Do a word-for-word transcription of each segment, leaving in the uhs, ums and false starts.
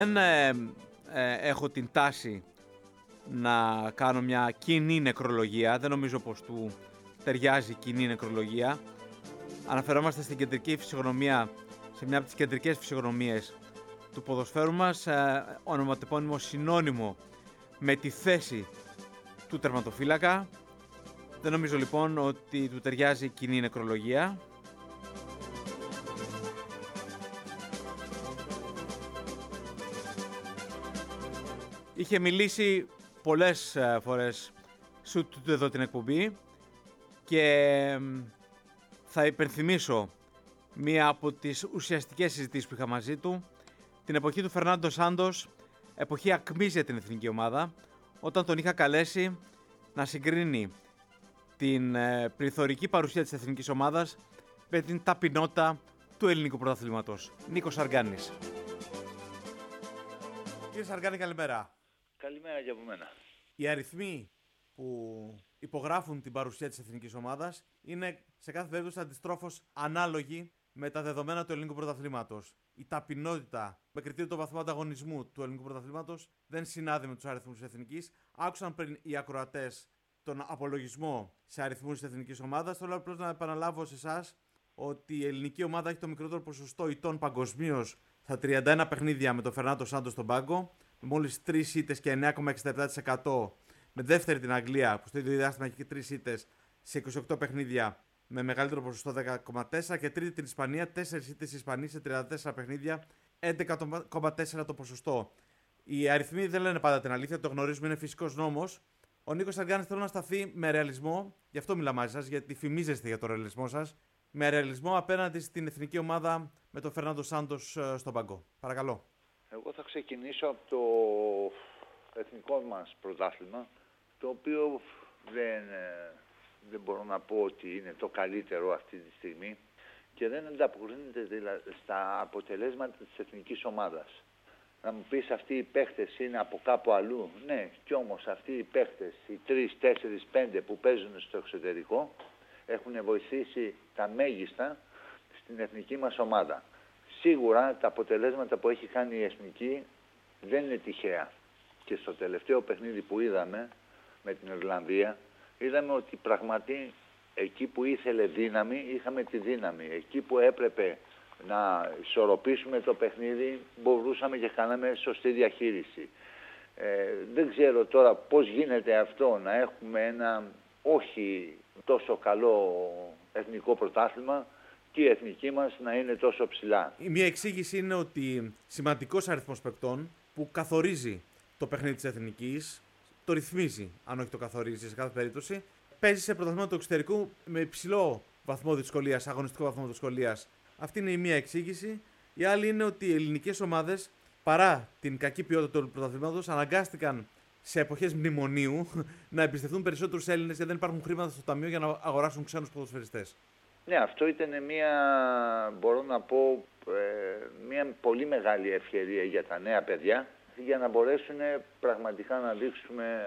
Δεν ε, ε, έχω την τάση να κάνω μια κοινή νεκρολογία. Δεν νομίζω πως του ταιριάζει κοινή νεκρολογία. Αναφερόμαστε στην κεντρική φυσιογνωμία, σε μια από τις κεντρικές φυσιογνωμίες του ποδοσφαίρου μας, ε, ονοματεπώνυμο συνώνυμο με τη θέση του τερματοφύλακα. Δεν νομίζω λοιπόν ότι του ταιριάζει κοινή νεκρολογία. Είχε μιλήσει πολλές φορές σου εδώ την εκπομπή και θα υπενθυμίσω μία από τις ουσιαστικές συζητήσεις που είχα μαζί του, την εποχή του Φερνάντο Σάντος, εποχή ακμής για την εθνική ομάδα, όταν τον είχα καλέσει να συγκρίνει την πληθωρική παρουσία της εθνικής ομάδας με την ταπεινότητα του ελληνικού πρωταθλήματος. Νίκος Σαργάνης. Κύριε Σαργάνη, καλημέρα. Καλημέρα και από μένα. Οι αριθμοί που υπογράφουν την παρουσία της εθνικής ομάδας είναι σε κάθε περίπτωση αντιστρόφως ανάλογοι με τα δεδομένα του ελληνικού πρωταθλήματος. Η ταπεινότητα με κριτήριο το βαθμό ανταγωνισμού του ελληνικού πρωταθλήματος δεν συνάδει με τους αριθμούς της εθνικής. Άκουσαν πριν οι ακροατές τον απολογισμό σε αριθμούς της εθνικής ομάδας. Θέλω απλώς να επαναλάβω σε εσάς ότι η ελληνική ομάδα έχει το μικρότερο ποσοστό ηττών παγκοσμίως στα τριάντα ένα παιχνίδια με τον Φερνάντο Σάντος στον πάγκο, με μόλις τρεις ήττες και εννέα κόμμα εξήντα επτά τοις εκατό, με δεύτερη την Αγγλία που στο ίδιο διάστημα έχει και τρεις ήττες σε είκοσι οκτώ παιχνίδια με μεγαλύτερο ποσοστό δέκα κόμμα τέσσερα και τρίτη την Ισπανία, τέσσερις ήττες Ισπανοί σε τριάντα τέσσερα παιχνίδια, έντεκα κόμμα τέσσερα το ποσοστό. Οι αριθμοί δεν λένε πάντα την αλήθεια, το γνωρίζουμε, είναι φυσικός νόμος. Ο Νίκος Σαργάνης θέλω να σταθεί με ρεαλισμό, γι' αυτό μιλά μαζί σας, γιατί φημίζεστε για το ρεαλισμό σας, με ρεαλισμό απέναντι στην εθνική ομάδα με τον Φερνάντο Σάντος στον πάγκο. Παρακαλώ. Εγώ θα ξεκινήσω από το εθνικό μας πρωτάθλημα, το οποίο δεν, δεν μπορώ να πω ότι είναι το καλύτερο αυτή τη στιγμή και δεν ανταποκρίνεται δηλαδή στα αποτελέσματα της εθνικής ομάδας. Να μου πεις αυτοί οι παίχτες είναι από κάπου αλλού. Ναι, κι όμως αυτοί οι παίχτες, οι τρεις, τέσσερις, πέντε που παίζουν στο εξωτερικό, έχουν βοηθήσει τα μέγιστα στην εθνική μας ομάδα. Σίγουρα τα αποτελέσματα που έχει κάνει η εθνική δεν είναι τυχαία. Και στο τελευταίο παιχνίδι που είδαμε με την Ιρλανδία, είδαμε ότι πραγματικά εκεί που ήθελε δύναμη, είχαμε τη δύναμη. Εκεί που έπρεπε να ισορροπήσουμε το παιχνίδι, μπορούσαμε και κάναμε σωστή διαχείριση. Ε, δεν ξέρω τώρα πώς γίνεται αυτό, να έχουμε ένα όχι τόσο καλό εθνικό πρωτάθλημα και η εθνική μας να είναι τόσο ψηλά. Η μία εξήγηση είναι ότι σημαντικός αριθμός παικτών που καθορίζει το παιχνίδι της εθνικής, το ρυθμίζει, αν όχι το καθορίζει σε κάθε περίπτωση, παίζει σε πρωταθλήματα του εξωτερικού με υψηλό βαθμό δυσκολίας, αγωνιστικό βαθμό δυσκολίας. Αυτή είναι η μία εξήγηση. Η άλλη είναι ότι οι ελληνικές ομάδες, παρά την κακή ποιότητα του πρωταθλήματος, αναγκάστηκαν σε εποχές μνημονίου να εμπιστευτούν περισσότερους Έλληνες γιατί δεν υπάρχουν χρήματα στο ταμείο για να αγοράσουν ξένους ποδοσφαιριστές. Ναι, αυτό ήταν μια, μπορώ να πω, ε, μια πολύ μεγάλη ευκαιρία για τα νέα παιδιά για να μπορέσουν πραγματικά να δείξουμε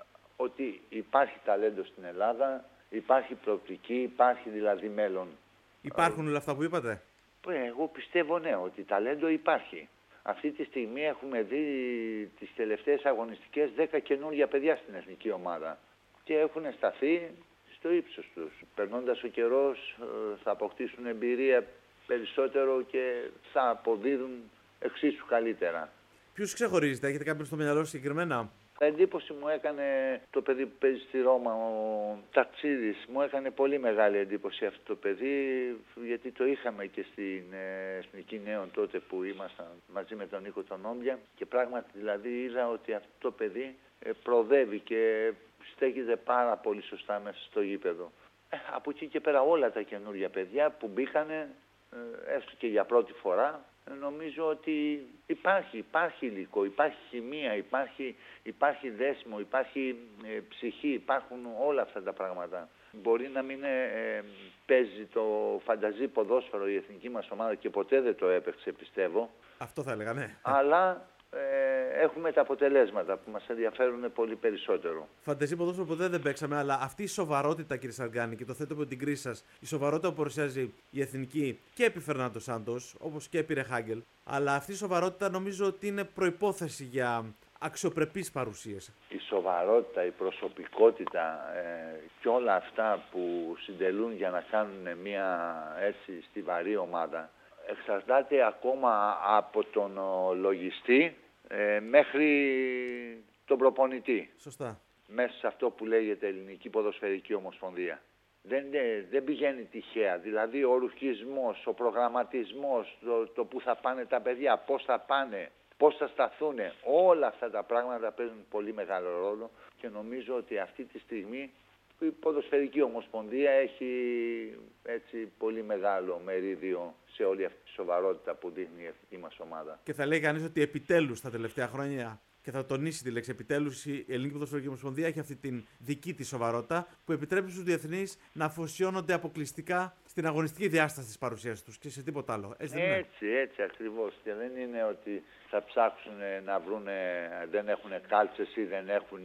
ότι υπάρχει ταλέντο στην Ελλάδα, υπάρχει προοπτική, υπάρχει δηλαδή μέλλον. Υπάρχουν όλα αυτά που είπατε? Εγώ πιστεύω ναι, ότι ταλέντο υπάρχει. Αυτή τη στιγμή έχουμε δει τις τελευταίες αγωνιστικές δέκα καινούργια παιδιά στην εθνική ομάδα και έχουν σταθεί στο ύψος τους. Περνώντας ο καιρός θα αποκτήσουν εμπειρία περισσότερο και θα αποδίδουν εξίσου καλύτερα. Ποιους ξεχωρίζετε, έχετε κάποιον στο μυαλό συγκεκριμένα? Εντύπωση μου έκανε το παιδί που παίζει στη Ρώμα, ο Τατσίδης. Μου έκανε πολύ μεγάλη εντύπωση αυτό το παιδί, γιατί το είχαμε και στην Εθνική Νέων τότε που ήμασταν μαζί με τον Νίκο τον Όμπια και πράγματι δηλαδή είδα ότι αυτό το παιδί προοδεύει και στέκεται πάρα πολύ σωστά μέσα στο γήπεδο. Ε, από εκεί και πέρα όλα τα καινούργια παιδιά που μπήκανε, έστω και για πρώτη φορά, νομίζω ότι υπάρχει, υπάρχει υλικό, υπάρχει χημεία, υπάρχει, υπάρχει δέσιμο, υπάρχει ε, ψυχή, υπάρχουν όλα αυτά τα πράγματα. Μπορεί να μην ε, παίζει το φανταζή ποδόσφαιρο η εθνική μας ομάδα και ποτέ δεν το έπαιξε, πιστεύω. Αυτό θα έλεγα, ναι. Αλλά ε, έχουμε τα αποτελέσματα που μας ενδιαφέρουν πολύ περισσότερο. Φανταζή ποδόσφαιρο ποτέ δεν παίξαμε, αλλά αυτή η σοβαρότητα, κύριε Σαργκάνη, και το θέτω από την κρίση σας, η σοβαρότητα που παρουσιάζει η Εθνική και επί Φερνάντο Σάντος, όπως και επί Ρεχάγκελ, αλλά αυτή η σοβαρότητα νομίζω ότι είναι προϋπόθεση για αξιοπρεπείς παρουσίες. Η σοβαρότητα, η προσωπικότητα ε, και όλα αυτά που συντελούν για να κάνουν μια έτσι στιβαρή ομάδα εξαρτάται ακόμα από τον λογιστή ε, μέχρι τον προπονητή. Σωστά. Μέσα σε αυτό που λέγεται Ελληνική Ποδοσφαιρική Ομοσπονδία. Δεν, δεν πηγαίνει τυχαία. Δηλαδή ο ρουχισμός, ο προγραμματισμός, το, το που θα πάνε τα παιδιά, πώς θα πάνε, πώς θα σταθούν, όλα αυτά τα πράγματα παίζουν πολύ μεγάλο ρόλο και νομίζω ότι αυτή τη στιγμή η Ποδοσφαιρική Ομοσπονδία έχει έτσι πολύ μεγάλο μερίδιο σε όλη αυτή τη σοβαρότητα που δείχνει η εθνική μας ομάδα. Και θα λέει κανείς ότι επιτέλους τα τελευταία χρόνια, και θα τονίσει τη λέξη επιτέλους, η Ελληνική Ποδοσφαιρική Ομοσπονδία έχει αυτή την δική της σοβαρότητα που επιτρέπει στους διεθνείς να αφοσιώνονται αποκλειστικά στην αγωνιστική διάσταση της παρουσίας τους και σε τίποτα άλλο. Έτσι, δεν είναι? Έτσι, έτσι ακριβώς. Και δεν είναι ότι θα ψάξουν να βρουν, δεν έχουν κάλτσες ή δεν έχουν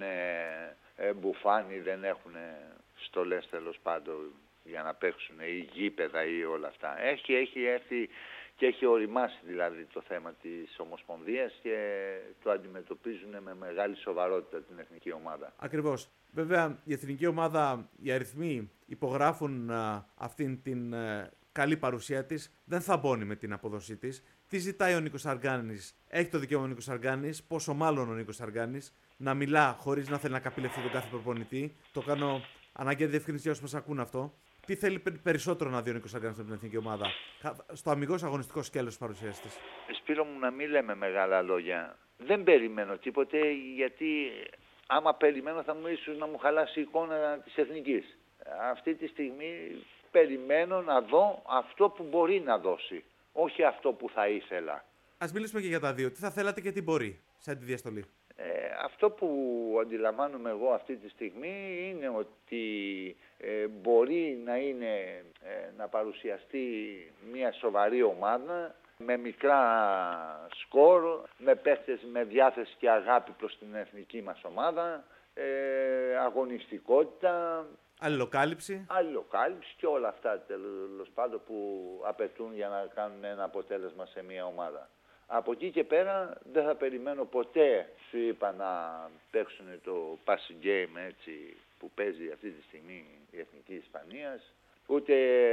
μπουφάνι, δεν έχουν στολές τέλος πάντων για να παίξουν ή γήπεδα ή όλα αυτά. Έχει, έχει έρθει και έχει οριμάσει δηλαδή το θέμα της Ομοσπονδίας και το αντιμετωπίζουν με μεγάλη σοβαρότητα την εθνική ομάδα. Ακριβώς. Βέβαια η εθνική ομάδα, οι αριθμοί υπογράφουν α, αυτήν την α, καλή παρουσία της, δεν θα μπώνει με την αποδοσή της. Τι ζητάει ο Νίκος Σαργκάνης? Έχει το δικαίωμα ο Νίκος Σαργκάνης, πόσο μάλλον ο Νίκος Σαργκάνης, να μιλά χωρίς να θέλει να καπηλευτεί τον κάθε προπονητή. Το κάνω αναγκαία διευκρίνηση για όσους μας ακούν αυτό. Τι θέλει περισσότερο να δει ο Νίκος Σαργκάνης από την εθνική ομάδα, στο αμιγώς αγωνιστικό σκέλος της παρουσίας της? Σπύρο μου, να μην λέμε μεγάλα λόγια. Δεν περιμένω τίποτε, γιατί άμα περιμένω θα μου ίσως να μου χαλάσει η εικόνα της εθνικής. Αυτή τη στιγμή περιμένω να δω αυτό που μπορεί να δώσει, όχι αυτό που θα ήθελα. Ας μιλήσουμε και για τα δύο. Τι θα θέλατε και τι μπορεί σε αντιδιαστολή? Ε, αυτό που αντιλαμβάνομαι εγώ αυτή τη στιγμή είναι ότι ε, μπορεί να, είναι, ε, να παρουσιαστεί μια σοβαρή ομάδα με μικρά σκορ, με παίχτες με διάθεση και αγάπη προς την εθνική μας ομάδα, ε, αγωνιστικότητα, αλληλοκάλυψη. αλληλοκάλυψη και όλα αυτά τέλος πάντων που απαιτούν για να κάνουν ένα αποτέλεσμα σε μια ομάδα. Από εκεί και πέρα δεν θα περιμένω ποτέ, σου είπα, να παίξουν το passing game έτσι που παίζει αυτή τη στιγμή η Εθνική Ισπανίας, ούτε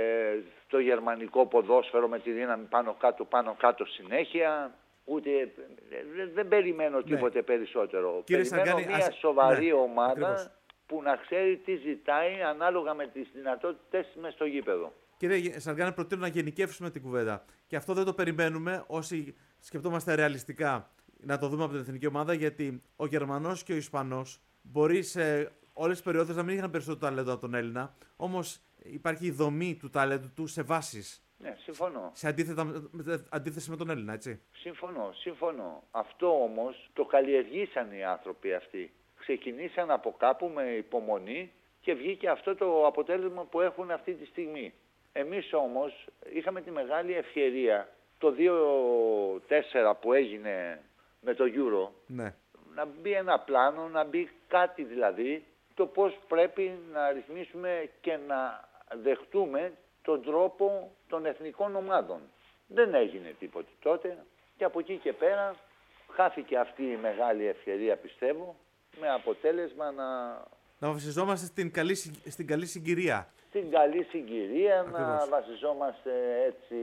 το γερμανικό ποδόσφαιρο με τη δύναμη πάνω κάτω πάνω κάτω συνέχεια, ούτε δεν, δεν περιμένω τίποτε ναι. περισσότερο. Κύριε περιμένω Σαργκάνη, μια ας... σοβαρή ναι, ομάδα ακριβώς. που να ξέρει τι ζητάει ανάλογα με τις δυνατότητες μες στο γήπεδο. Κύριε Σαργκάνη, προτείνω να γενικεύσουμε την κουβέντα. Και αυτό δεν το περιμένουμε όσοι σκεπτόμαστε ρεαλιστικά να το δούμε από την εθνική ομάδα, γιατί ο Γερμανός και ο Ισπανός μπορεί σε όλες τις περιόδους να μην είχαν περισσότερο ταλέντο από τον Έλληνα, όμως υπάρχει η δομή του ταλέντου του σε βάσεις. Ναι, συμφωνώ. Σε αντίθετα, αντίθεση με τον Έλληνα, έτσι. Συμφωνώ, συμφωνώ. Αυτό όμως το καλλιεργήσαν οι άνθρωποι αυτοί. Ξεκινήσαν από κάπου με υπομονή και βγήκε αυτό το αποτέλεσμα που έχουν αυτή τη στιγμή. Εμείς όμως είχαμε τη μεγάλη ευκαιρία το δύο τέσσερα που έγινε με το Euro, ναι. να μπει ένα πλάνο, να μπει κάτι δηλαδή, το πώς πρέπει να ρυθμίσουμε και να δεχτούμε τον τρόπο των εθνικών ομάδων. Δεν έγινε τίποτε τότε και από εκεί και πέρα χάθηκε αυτή η μεγάλη ευκαιρία, πιστεύω, με αποτέλεσμα να... Να βασιζόμαστε στην καλή, στην καλή συγκυρία. Στην καλή συγκυρία, ακριβώς. Να βασιζόμαστε έτσι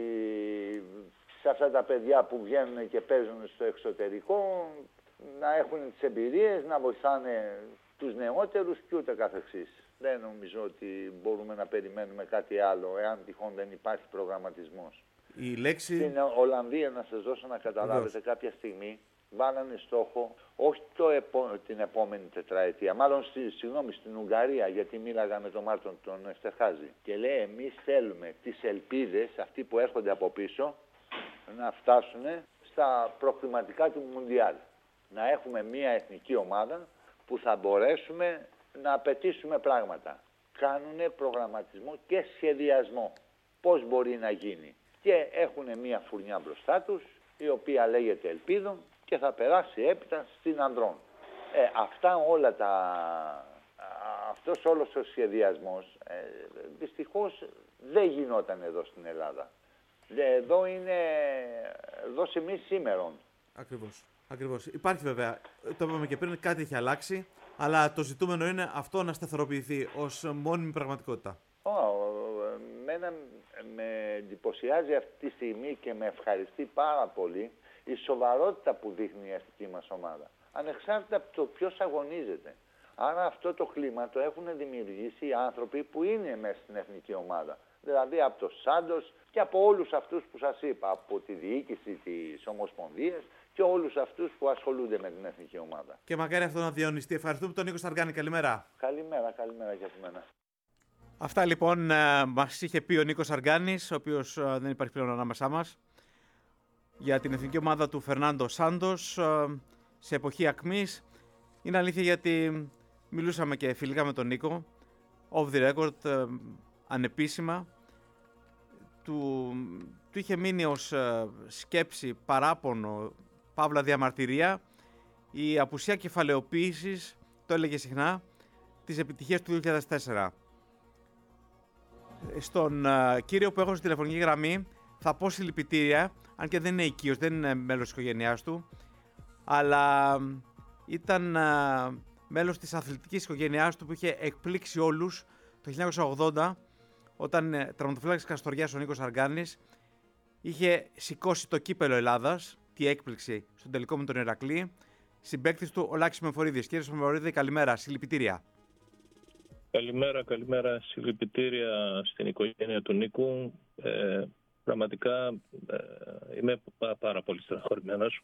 σε αυτά τα παιδιά που βγαίνουν και παίζουν στο εξωτερικό, να έχουν τις εμπειρίες, να βοηθάνε τους νεότερους και ούτε καθεξής. Δεν νομίζω ότι μπορούμε να περιμένουμε κάτι άλλο, εάν τυχόν δεν υπάρχει προγραμματισμός. Η λέξη... Στην Ολλανδία, να σας δώσω να καταλάβετε, Βεβαίως. κάποια στιγμή βάλανε στόχο, όχι το επό... την επόμενη τετραετία, μάλλον στη, συγγνώμη, στην Ουγγαρία, γιατί μίλαγα με τον Μάρτον τον Εστερχάζη. Και λέει, εμείς θέλουμε τις ελπίδες, αυτοί που έρχονται από πίσω, να φτάσουν στα προκριματικά του Μουντιάλ. Να έχουμε μια εθνική ομάδα που θα μπορέσουμε να απαιτήσουμε πράγματα. Κάνουνε προγραμματισμό και σχεδιασμό. Πώς μπορεί να γίνει. Και έχουν μια φουρνιά μπροστά τους, η οποία λέγεται ελπίδων, και θα περάσει έπειτα στην ανδρών. Ε, αυτά όλα τα... Αυτός όλος ο σχεδιασμός ε, δυστυχώς δεν γινόταν εδώ στην Ελλάδα. Εδώ είναι... Εδώ σε εμείς σήμερον. Ακριβώς. Ακριβώς. Υπάρχει βέβαια, το είπαμε και πριν, κάτι έχει αλλάξει, αλλά το ζητούμενο είναι αυτό να σταθεροποιηθεί ως μόνιμη πραγματικότητα. Oh, μένα με εντυπωσιάζει αυτή τη στιγμή και με ευχαριστεί πάρα πολύ η σοβαρότητα που δείχνει η αστική μας ομάδα. Ανεξάρτητα από το ποιος αγωνίζεται. Άρα αυτό το κλίμα το έχουν δημιουργήσει οι άνθρωποι που είναι μέσα στην εθνική ομάδα. Δηλαδή από το Σάντος και από όλους αυτούς που σας είπα, από τη διοίκηση της Ομοσπονδίας και όλους αυτούς που ασχολούνται με την εθνική ομάδα. Και μακάρι αυτό να διαιωνιστεί. Ευχαριστούμε τον Νίκο Σαργάνη. Καλημέρα. Καλημέρα, καλημέρα για μένα. Αυτά λοιπόν μας είχε πει ο Νίκος Σαργάνης, ο οποίος δεν υπάρχει πλέον ανάμεσά μας, για την εθνική ομάδα του Φερνάντο Σάντος σε εποχή ακμής. Είναι αλήθεια γιατί μιλούσαμε και φιλικά με τον Νίκο, off the record, ανεπίσημα. Του, του είχε μείνει ως σκέψη, παράπονο, παύλα διαμαρτυρία, η απουσία κεφαλαιοποίησης, το έλεγε συχνά, της επιτυχίας του δύο χιλιάδες τέσσερα. Στον uh, κύριο που έχω στη τηλεφωνική γραμμή θα πω συλληπιτήρια, αν και δεν είναι οικείος, δεν είναι μέλος της οικογένειάς του, αλλά ήταν uh, μέλος της αθλητικής οικογένειάς του που είχε εκπλήξει όλους το χίλια εννιακόσια ογδόντα, όταν uh, τραυματοφύλακας Καστοριάς ο Νίκος Σαργάνης είχε σηκώσει το κύπελο Ελλάδας, τι έκπληξη, στον τελικό με τον Ηρακλή, συμπαίκτης του ο Λάκης Μεμφορίδης. Κύριε Μεμφορίδη, καλημέρα, συλληπιτήρια. Καλημέρα, καλημέρα. Συλληπιτήρια στην οικογένεια του Νίκου. Ε, πραγματικά ε, είμαι πά, πάρα πολύ στεναχωρημένος.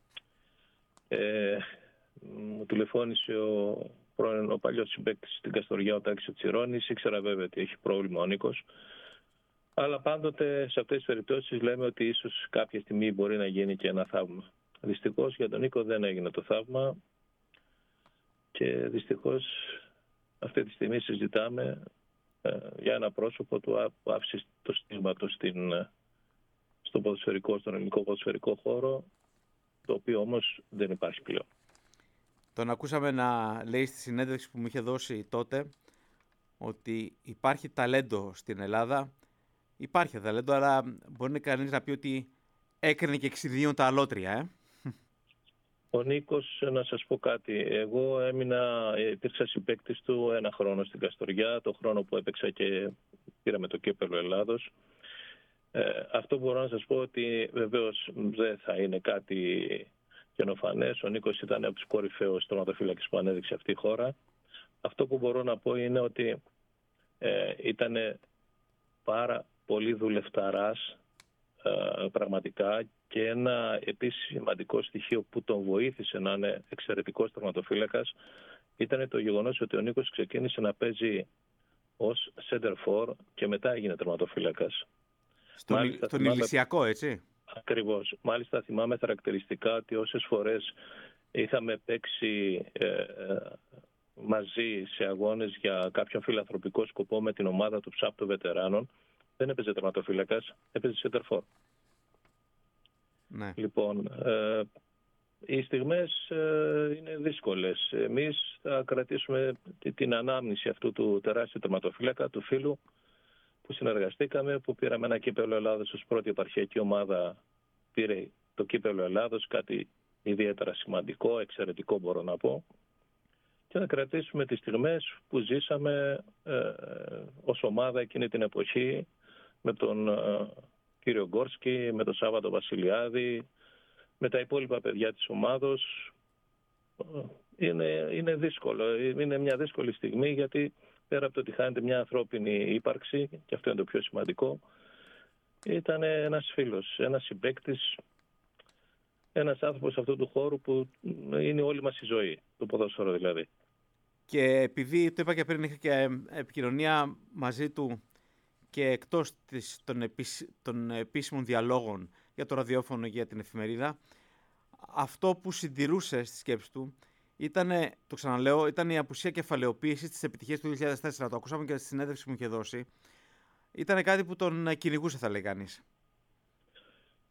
Ε, μου τηλεφώνησε ο, πρώην, ο παλιός συμπαίκτης στην Καστοριά, ο Τάκης Τσιρώνης. Ήξερα βέβαια ότι έχει πρόβλημα ο Νίκος. Αλλά πάντοτε σε αυτές τις περιπτώσεις λέμε ότι ίσως κάποια στιγμή μπορεί να γίνει και ένα θαύμα. Δυστυχώς για τον Νίκο δεν έγινε το θαύμα και δυστυχώς αυτή τη στιγμή συζητάμε ε, για ένα πρόσωπο του που άφησε το στίγμα του στην, στο ποδοσφαιρικό, στον ελληνικό ποδοσφαιρικό χώρο, το οποίο όμως δεν υπάρχει πλέον. Τον ακούσαμε να λέει στη συνέντευξη που μου είχε δώσει τότε ότι υπάρχει ταλέντο στην Ελλάδα. Υπάρχει ταλέντο, αλλά μπορεί κανείς να πει ότι έκρινε και εξιδίων τα αλότρια, ε. Ο Νίκος, να σας πω κάτι, εγώ έμεινα, υπήρξα συμπαίκτης του ένα χρόνο στην Καστοριά, το χρόνο που έπαιξα και πήραμε το κύπελο Ελλάδος. Ε, αυτό μπορώ να σας πω ότι βεβαίως δεν θα είναι κάτι καινοφανές. Ο Νίκος ήταν από τους κορυφαίους τερματοφύλακες που ανέδειξε αυτή η χώρα. Αυτό που μπορώ να πω είναι ότι ε, ήταν πάρα πολύ δουλευταράς ε, πραγματικά. Και ένα επίσης σημαντικό στοιχείο που τον βοήθησε να είναι εξαιρετικός τερματοφύλακας ήταν το γεγονός ότι ο Νίκος ξεκίνησε να παίζει ως center for και μετά έγινε τερματοφύλακας. Στον, Μάλιστα, στον θυμάμαι... ηλισιακό, έτσι. Ακριβώς. Μάλιστα θυμάμαι χαρακτηριστικά ότι όσες φορές είχαμε παίξει ε, μαζί σε αγώνες για κάποιον φιλανθρωπικό σκοπό με την ομάδα του Ψάπτου Βετεράνων, δεν έπαιζε τερματοφύλακας, έπαιζε center for. Ναι. Λοιπόν, ε, οι στιγμές ε, είναι δύσκολες. Εμείς θα κρατήσουμε την ανάμνηση αυτού του τεράστιου τερματοφύλακα, του φίλου που συνεργαστήκαμε, που πήραμε ένα κύπελλο Ελλάδος ως πρώτη επαρχιακή ομάδα. Πήρε το κύπελλο Ελλάδος, κάτι ιδιαίτερα σημαντικό, εξαιρετικό μπορώ να πω. Και να κρατήσουμε τις στιγμές που ζήσαμε ε, ως ομάδα εκείνη την εποχή με τον... Ε, κύριο Γκόρσκι, με τον Σάββατο Βασιλιάδη, με τα υπόλοιπα παιδιά της ομάδος. Είναι, είναι δύσκολο. Είναι μια δύσκολη στιγμή γιατί πέρα από το ότι χάνεται μια ανθρώπινη ύπαρξη, και αυτό είναι το πιο σημαντικό, ήταν ένας φίλος, ένας συμπαίκτης, ένας άνθρωπος αυτού του χώρου που είναι όλη μας η ζωή, το ποδόσφαιρο δηλαδή. Και επειδή το είπα και πριν, είχα και επικοινωνία μαζί του και εκτός της, των, επίσ, των επίσημων διαλόγων για το ραδιόφωνο και για την εφημερίδα, αυτό που συντηρούσε στη σκέψη του ήταν, το ξαναλέω, ήταν η απουσία κεφαλαιοποίησης της επιτυχίας του δύο χιλιάδες τέσσερα. Το ακούσαμε και στη συνέντευξη που μου είχε δώσει. Ήταν κάτι που τον κυνηγούσε, θα λέει κανείς.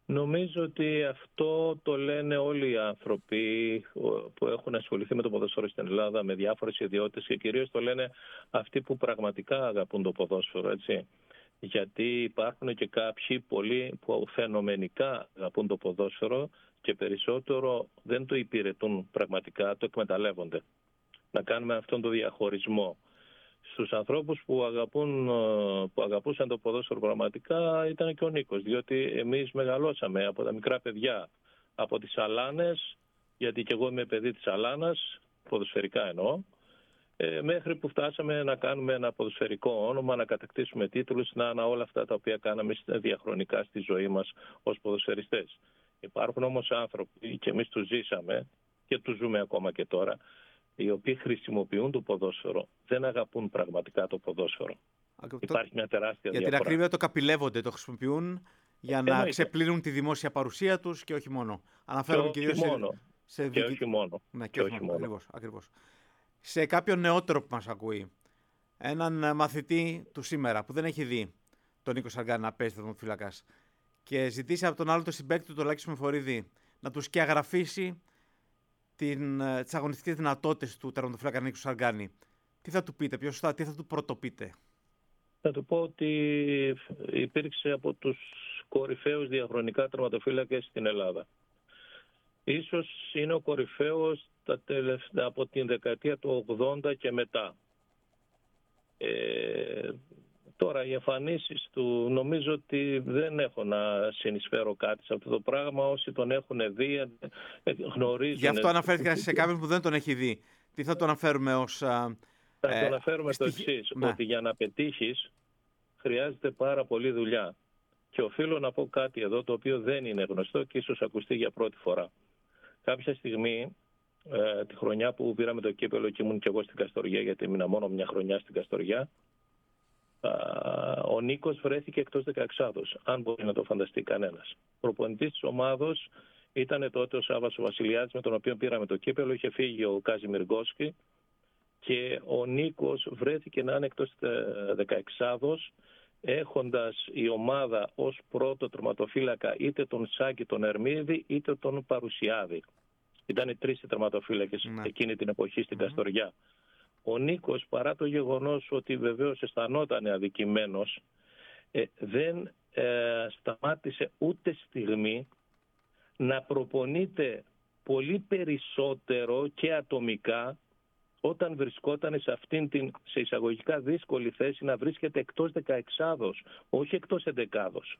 Νομίζω ότι αυτό το λένε όλοι οι άνθρωποι που έχουν ασχοληθεί με το ποδόσφαιρο στην Ελλάδα, με διάφορες ιδιότητες, και κυρίως το λένε αυτοί που πραγματικά αγαπούν το ποδόσφαιρο, έτσι. Γιατί υπάρχουν και κάποιοι πολλοί που φαινομενικά αγαπούν το ποδόσφαιρο και περισσότερο δεν το υπηρετούν πραγματικά, το εκμεταλλεύονται. Να κάνουμε αυτόν τον διαχωρισμό. Στους ανθρώπους που, αγαπούν, που αγαπούσαν το ποδόσφαιρο πραγματικά ήταν και ο Νίκος, διότι εμείς μεγαλώσαμε από τα μικρά παιδιά, από τις Αλάνες, γιατί και εγώ είμαι παιδί της Αλάνας, ποδοσφαιρικά εννοώ, ε, μέχρι που φτάσαμε να κάνουμε ένα ποδοσφαιρικό όνομα, να κατακτήσουμε τίτλους, να, να όλα αυτά τα οποία κάναμε διαχρονικά στη ζωή μας ως ποδοσφαιριστές. Υπάρχουν όμως άνθρωποι, και εμείς τους ζήσαμε και τους ζούμε ακόμα και τώρα, οι οποίοι χρησιμοποιούν το ποδόσφαιρο, δεν αγαπούν πραγματικά το ποδόσφαιρο. Το... Υπάρχει μια τεράστια για διαφορά. Για την ακρίβεια το καπηλεύονται, το χρησιμοποιούν για ε, να εννοείται. Ξεπλύνουν τη δημόσια παρουσία τους και όχι μόνο. Αναφέρομαι και όχι μόνο. Σε... Και όχι μόνο. Ναι, και, και όχι μόνο. Ακριβώς, ακριβώς. Σε κάποιον νεότερο που μας ακούει, έναν μαθητή του σήμερα που δεν έχει δει τον Νίκο Σαργκάνη να παίζει τερματοφύλακας και ζητήσει από τον άλλο το συμπαίκτη του, τον Λάκη Σμεφορίδη, να του σκιαγραφίσει τις αγωνιστικές δυνατότητες του τερματοφύλακα Νίκου Σαργκάνη, τι θα του πείτε, πιο σωστά, τι θα του πρωτοπείτε? Θα του πω ότι υπήρξε από τους κορυφαίους διαχρονικά τερματοφύλακες στην Ελλάδα. Ίσως είναι ο κορυφαίος τα τελευταία, από την δεκαετία του ογδόντα και μετά. Ε, τώρα οι εμφανίσεις του νομίζω ότι δεν έχω να συνεισφέρω κάτι σε αυτό το πράγμα. Όσοι τον έχουν δει γνωρίζουν. Γι' αυτό αναφέρθηκα σε κάποιον που δεν τον έχει δει. Τι θα τον αναφέρουμε ως... Θα ε, το αναφέρουμε στο εξής, ναι. Ότι για να πετύχεις χρειάζεται πάρα πολλή δουλειά. Και οφείλω να πω κάτι εδώ το οποίο δεν είναι γνωστό και ίσως ακουστεί για πρώτη φορά. Κάποια στιγμή, ε, τη χρονιά που πήραμε το κύπελλο και ήμουν και εγώ στην Καστοριά, γιατί ήμουν μόνο μια χρονιά στην Καστοριά, ε, ο Νίκος βρέθηκε εκτός δεκαεξάδος, αν μπορεί να το φανταστεί κανένας. Προπονητής της ομάδος ήταν τότε ο Σάββας ο Βασιλιάδης, με τον οποίο πήραμε το κύπελλο. Είχε φύγει ο Κάζιμιρ Γκόσκι και ο Νίκος βρέθηκε να είναι εκτός δεκαεξάδος, έχοντας η ομάδα ως πρώτο τερματοφύλακα είτε τον Σάκη τον Ερμίδη είτε τον Παρουσιάδη. Ήταν οι τρεις οι τερματοφύλακες ναι. εκείνη την εποχή στην mm-hmm. Καστοριά. Ο Νίκος, παρά το γεγονός ότι βεβαίως αισθανόταν αδικημένος, ε, δεν ε, σταμάτησε ούτε στιγμή να προπονείται πολύ περισσότερο και ατομικά όταν βρισκόταν σε αυτήν την σε εισαγωγικά δύσκολη θέση να βρίσκεται εκτός δεκαεξάδος, όχι εκτός εντεκάδος.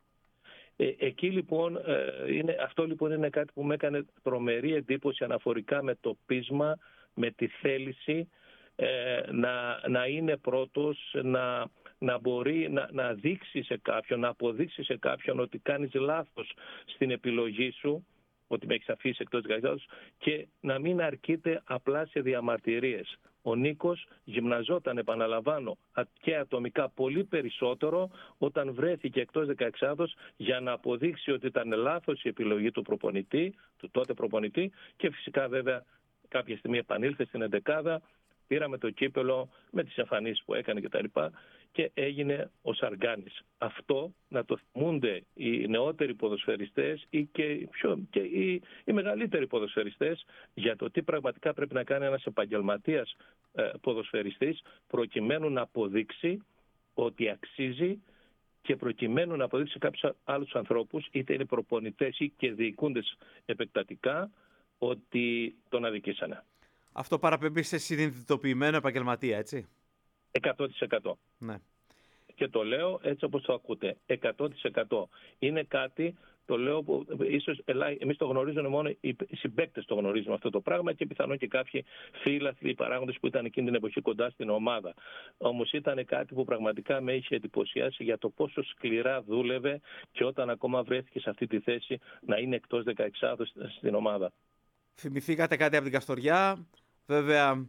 Ε, εκεί λοιπόν, ε, είναι, αυτό λοιπόν είναι κάτι που με έκανε τρομερή εντύπωση αναφορικά με το πείσμα, με τη θέληση ε, να, να είναι πρώτος, να, να μπορεί να, να δείξει σε κάποιον, να αποδείξει σε κάποιον ότι κάνεις λάθος στην επιλογή σου, ότι με έχεις αφήσει εκτός δεκαεξάδος, και να μην αρκείται απλά σε διαμαρτυρίες. Ο Νίκος γυμναζόταν, επαναλαμβάνω, και ατομικά πολύ περισσότερο όταν βρέθηκε εκτός δεκαεξάδος για να αποδείξει ότι ήταν λάθος η επιλογή του προπονητή, του τότε προπονητή, και φυσικά βέβαια κάποια στιγμή επανήλθε στην εντεκάδα, πήραμε το κύπελλο με τις εμφανίσεις που έκανε κτλ. Και έγινε ο Σαργκάνης. Αυτό να το θυμούνται οι νεότεροι ποδοσφαιριστές ή και, πιο, και οι, οι μεγαλύτεροι ποδοσφαιριστές για το τι πραγματικά πρέπει να κάνει ένας επαγγελματίας ε, ποδοσφαιριστής προκειμένου να αποδείξει ότι αξίζει και προκειμένου να αποδείξει κάποιους άλλους ανθρώπους, είτε είναι προπονητές ή και διοικούντες επεκτατικά, ότι τον αδικήσανε. Αυτό παραπέμπει σε συνειδητοποιημένο επαγγελματία, έτσι. εκατό τοις εκατό. Ναι. Και το λέω έτσι όπως το ακούτε. εκατό τοις εκατό. Είναι κάτι, το λέω, που ίσως εμείς το γνωρίζουμε μόνο, οι συμπαίκτες το γνωρίζουμε αυτό το πράγμα και πιθανόν και κάποιοι φίλαθλοι, παράγοντες που ήταν εκείνη την εποχή κοντά στην ομάδα. Όμως ήταν κάτι που πραγματικά με είχε εντυπωσιάσει για το πόσο σκληρά δούλευε και όταν ακόμα βρέθηκε σε αυτή τη θέση να είναι εκτός δεκαεξάδος στην ομάδα. Θυμηθήκατε κάτι από την Καστοριά. Βέβαια,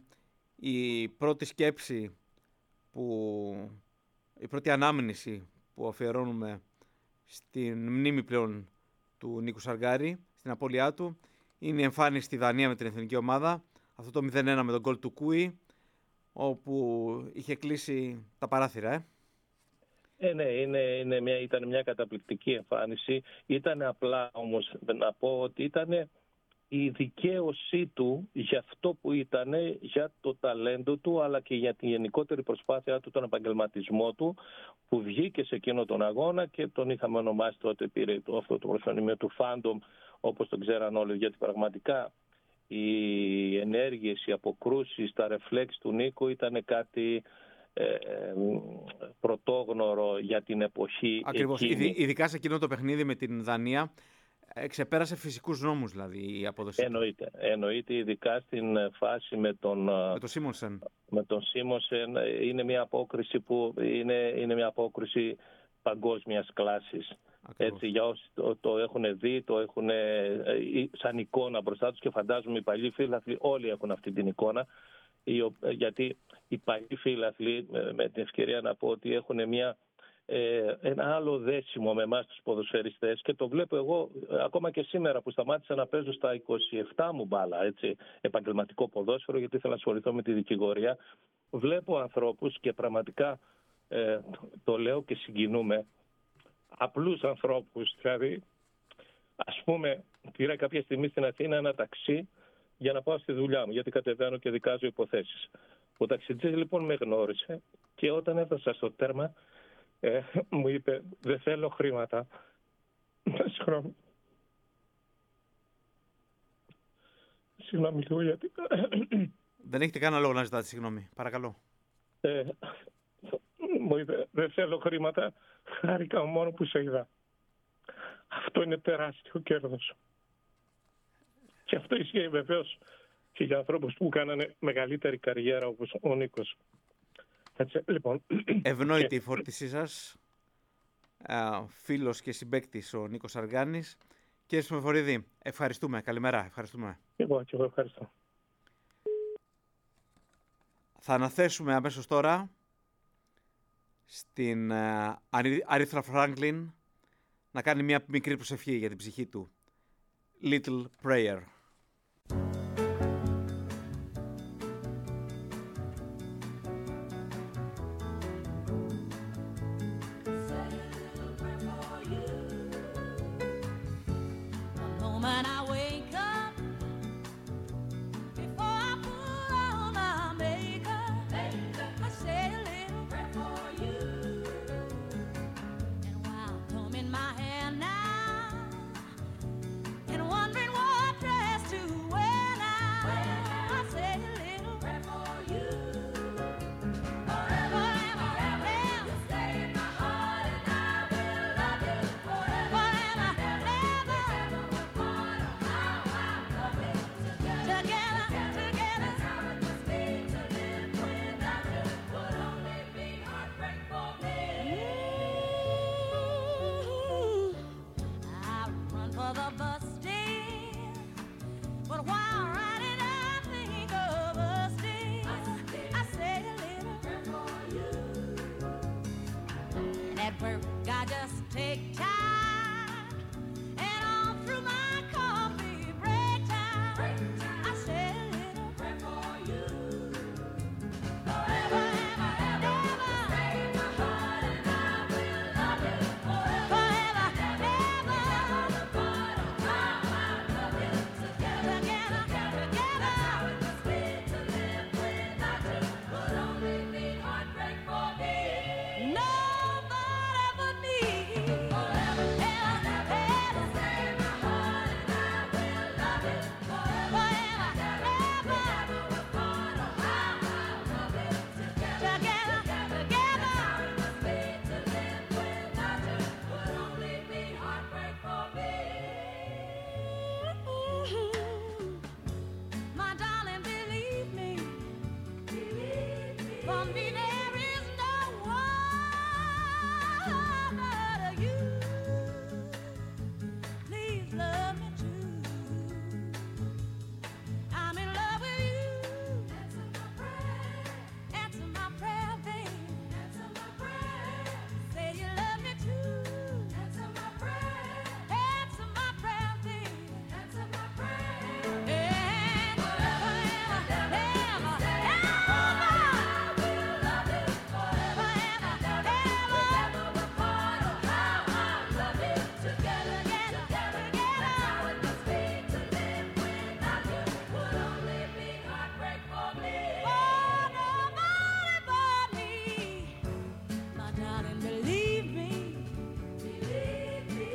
η πρώτη σκέψη, που, η πρώτη ανάμνηση που αφιερώνουμε στην μνήμη πλέον του Νίκου Σαργκάρη, στην απώλειά του, είναι η εμφάνιση στη Δανία με την εθνική ομάδα. Αυτό το μηδέν ένα με τον γκολ του Κούι, όπου είχε κλείσει τα παράθυρα. Ε. Ε, ναι, είναι, είναι μια, ήταν μια καταπληκτική εμφάνιση. Ήταν απλά όμως να πω ότι ήταν η δικαίωσή του για αυτό που ήταν, για το ταλέντο του, αλλά και για τη γενικότερη προσπάθεια του, τον επαγγελματισμό του, που βγήκε σε εκείνο τον αγώνα και τον είχαμε ονομάσει τότε, πήρε αυτό το προσωνυμίο του Phantom, όπως τον ξέραν όλοι, γιατί πραγματικά οι ενέργειες, οι αποκρούσεις, τα ρεφλέξ του Νίκο ήταν κάτι ε, πρωτόγνωρο για την εποχή. Ακριβώς, εκείνη. Ειδικά σε εκείνο το παιχνίδι με την Δανία, ξεπέρασε φυσικούς νόμους δηλαδή η απόδοση. Εννοείται, εννοείται, ειδικά στην φάση με τον, με τον Σίμονσεν. Με τον Σίμονσεν είναι μια απόκριση που είναι, είναι μια απόκριση παγκόσμιας κλάσης. Έτσι, για όσοι το, το έχουν δει, το έχουν σαν εικόνα μπροστά τους και φαντάζομαι οι παλιοί φίλαθλοι όλοι έχουν αυτή την εικόνα. Γιατί οι παλιοί φίλαθλοι, με την ευκαιρία να πω ότι έχουν μια Ε, ένα άλλο δέσιμο με εμάς τους ποδοσφαιριστές και το βλέπω εγώ ακόμα και σήμερα που σταμάτησα να παίζω στα είκοσι επτά μου μπάλα, έτσι, επαγγελματικό ποδόσφαιρο, γιατί ήθελα να ασχοληθώ με τη δικηγορία. Βλέπω ανθρώπους και πραγματικά ε, το λέω και συγκινούμε, απλούς ανθρώπους, δηλαδή ας πούμε πήρα κάποια στιγμή στην Αθήνα ένα ταξί για να πάω στη δουλειά μου, γιατί κατεβαίνω και δικάζω υποθέσεις. Ο ταξιτζής λοιπόν με γνώρισε και όταν έφτασα στο τέρμα Ε, μου είπε, δεν θέλω χρήματα. Συγγνώμη. Συγγνώμη λίγο γιατί... Δεν έχετε κανένα λόγο να ζητάτε συγγνώμη. Παρακαλώ. Ε, μου είπε, δεν θέλω χρήματα. Χάρηκα μόνο που σε είδα. Αυτό είναι τεράστιο κέρδος. Και αυτό ισχύει βεβαίως και για ανθρώπους που κάνανε μεγαλύτερη καριέρα όπως ο Νίκος. Έτσι, λοιπόν. Ευνόητη η φόρτισή σας. Φίλος και συμπαίκτης ο Νίκος Αργάνης. Κύριε Σμεφορίδη, ευχαριστούμε. Καλημέρα. Ευχαριστούμε. Εγώ και εγώ ευχαριστώ. Θα αναθέσουμε αμέσως τώρα στην Αρίθρα Φράγκλιν να κάνει μια μικρή προσευχή για την ψυχή του. Little prayer.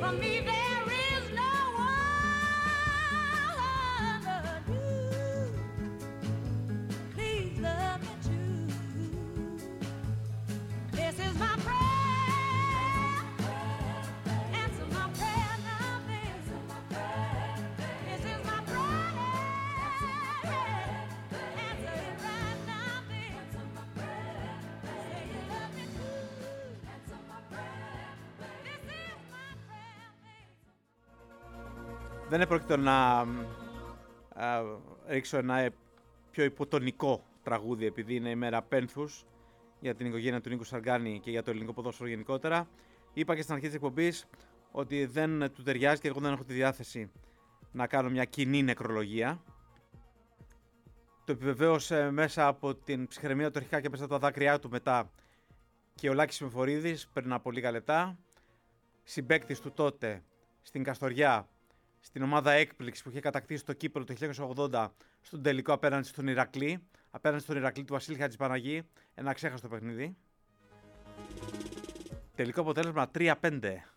For me there is no one but you. Please love me too. This is my prayer. Answer my prayer now, baby. This is my prayer. Answer it right now, baby. Say you love me too. Answer my prayer. This is my prayer, baby. Δεν επρόκειτο να α, ρίξω ένα πιο υποτονικό τραγούδι, επειδή είναι η μέρα πένθους για την οικογένεια του Νίκου Σαργάνη και για το ελληνικό ποδόσφαιρο γενικότερα. Είπα και στην αρχή της εκπομπής ότι δεν του ταιριάζει και εγώ δεν έχω τη διάθεση να κάνω μια κοινή νεκρολογία. Το επιβεβαίωσε μέσα από την ψυχραιμία του αρχικά και μέσα από τα δάκρυά του μετά και ο Λάκης Μεφορίδης πριν από λίγα λεπτά, συμπαίκτης του τότε στην Καστοριά, στην ομάδα έκπληξη που είχε κατακτήσει το κύπελλο το χίλια εννιακόσια ογδόντα στον τελικό απέναντι στον Ηρακλή, απέναντι στον Ηρακλή του Βασίλη Χατζηπαναγή, ένα ξέχαστο παιχνίδι. Τελικό αποτέλεσμα τρία πέντε